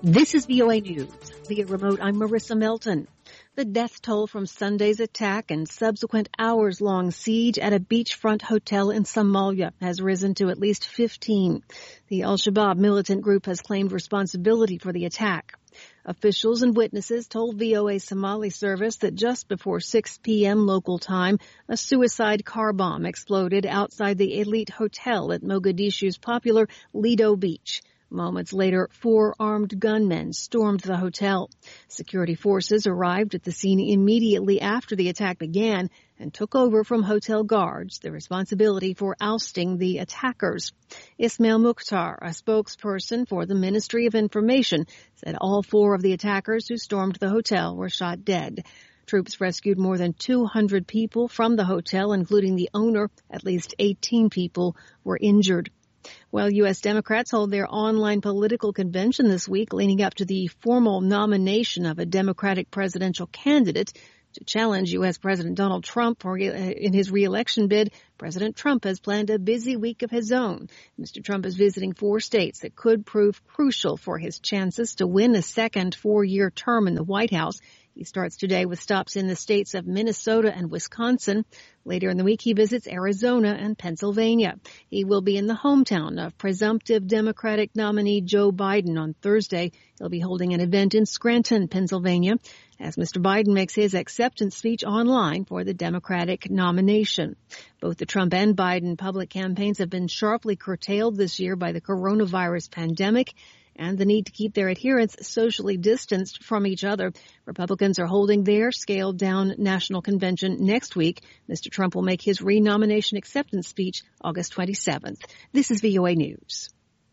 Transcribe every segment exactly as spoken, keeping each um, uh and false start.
This is V O A News. Via remote, I'm Marissa Melton. The death toll from Sunday's attack and subsequent hours-long siege at a beachfront hotel in Somalia has risen to at least fifteen. The Al-Shabaab militant group has claimed responsibility for the attack. Officials and witnesses told V O A Somali service that just before six p.m. local time, a suicide car bomb exploded outside the elite hotel at Mogadishu's popular Lido Beach. Moments later, four armed gunmen stormed the hotel. Security forces arrived at the scene immediately after the attack began and took over from hotel guards the responsibility for ousting the attackers. Ismail Mukhtar, a spokesperson for the Ministry of Information, said all four of the attackers who stormed the hotel were shot dead. Troops rescued more than two hundred people from the hotel, including the owner. At least eighteen people were injured. While U S Democrats hold their online political convention this week leading up to the formal nomination of a Democratic presidential candidate to challenge U S President Donald Trump in his re-election bid, President Trump has planned a busy week of his own. Mister Trump is visiting four states that could prove crucial for his chances to win a second four-year term in the White House. He starts today with stops in the states of Minnesota and Wisconsin. Later in the week, he visits Arizona and Pennsylvania. He will be in the hometown of presumptive Democratic nominee Joe Biden on Thursday. He'll be holding an event in Scranton, Pennsylvania, as Mister Biden makes his acceptance speech online for the Democratic nomination. Both the Trump and Biden public campaigns have been sharply curtailed this year by the coronavirus pandemic and the need to keep their adherents socially distanced from each other. Republicans are holding their scaled-down national convention next week. Mister Trump will make his re-nomination acceptance speech August twenty-seventh. This is V O A News.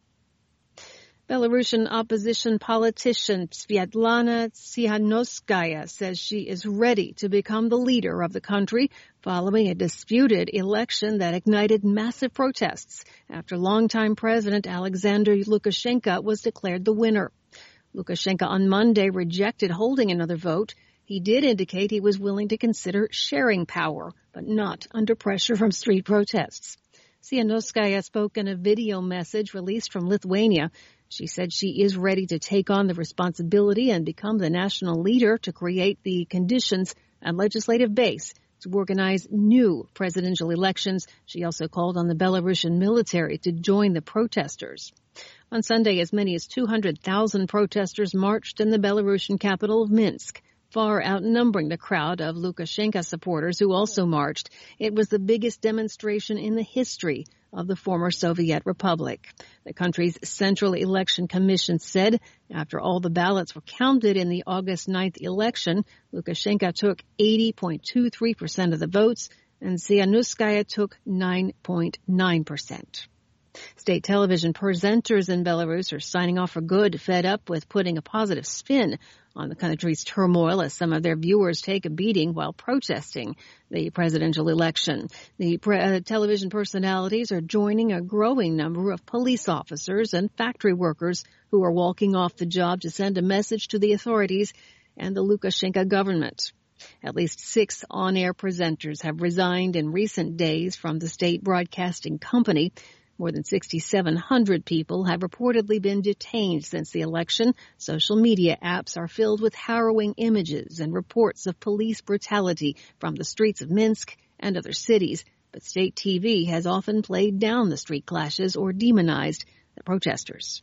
Belarusian opposition politician Sviatlana Tsikhanouskaya says she is ready to become the leader of the country following a disputed election that ignited massive protests after longtime President Alexander Lukashenko was declared the winner. Lukashenko on Monday rejected holding another vote. He did indicate he was willing to consider sharing power, but not under pressure from street protests. Tsikhanouskaya spoke in a video message released from Lithuania. She said she is ready to take on the responsibility and become the national leader to create the conditions and legislative base to organize new presidential elections. She also called on the Belarusian military to join the protesters. On Sunday, as many as two hundred thousand protesters marched in the Belarusian capital of Minsk, far outnumbering the crowd of Lukashenko supporters who also marched. It was the biggest demonstration in the history of the former Soviet Republic. The country's Central Election Commission said after all the ballots were counted in the August ninth election, Lukashenko took eighty point two three percent of the votes and Tsikhanouskaya took nine point nine percent. State television presenters in Belarus are signing off for good, fed up with putting a positive spin on the country's turmoil as some of their viewers take a beating while protesting the presidential election. The pre- uh, television personalities are joining a growing number of police officers and factory workers who are walking off the job to send a message to the authorities and the Lukashenko government. At least six on-air presenters have resigned in recent days from the state broadcasting company. More than six thousand seven hundred people have reportedly been detained since the election. Social media apps are filled with harrowing images and reports of police brutality from the streets of Minsk and other cities. But state T V has often played down the street clashes or demonized the protesters.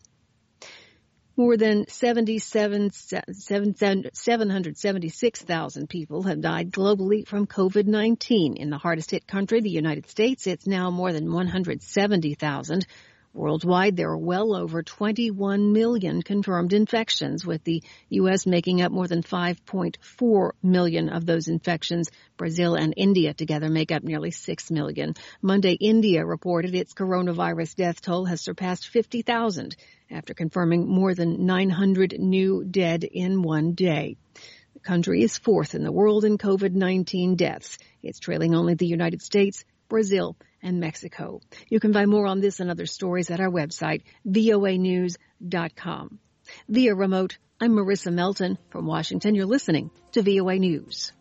More than seventy-seven, seven hundred seventy-six thousand people have died globally from COVID nineteen. In the hardest hit country, the United States, it's now more than one hundred seventy thousand. Worldwide, there are well over twenty-one million confirmed infections, with the U S making up more than five point four million of those infections. Brazil and India together make up nearly six million. Monday, India reported its coronavirus death toll has surpassed fifty thousand after confirming more than nine hundred new dead in one day. The country is fourth in the world in COVID nineteen deaths. It's trailing only the United States, Brazil, and Mexico. You can find more on this and other stories at our website, V O A news dot com. Via remote, I'm Marissa Melton from Washington. You're listening to V O A News.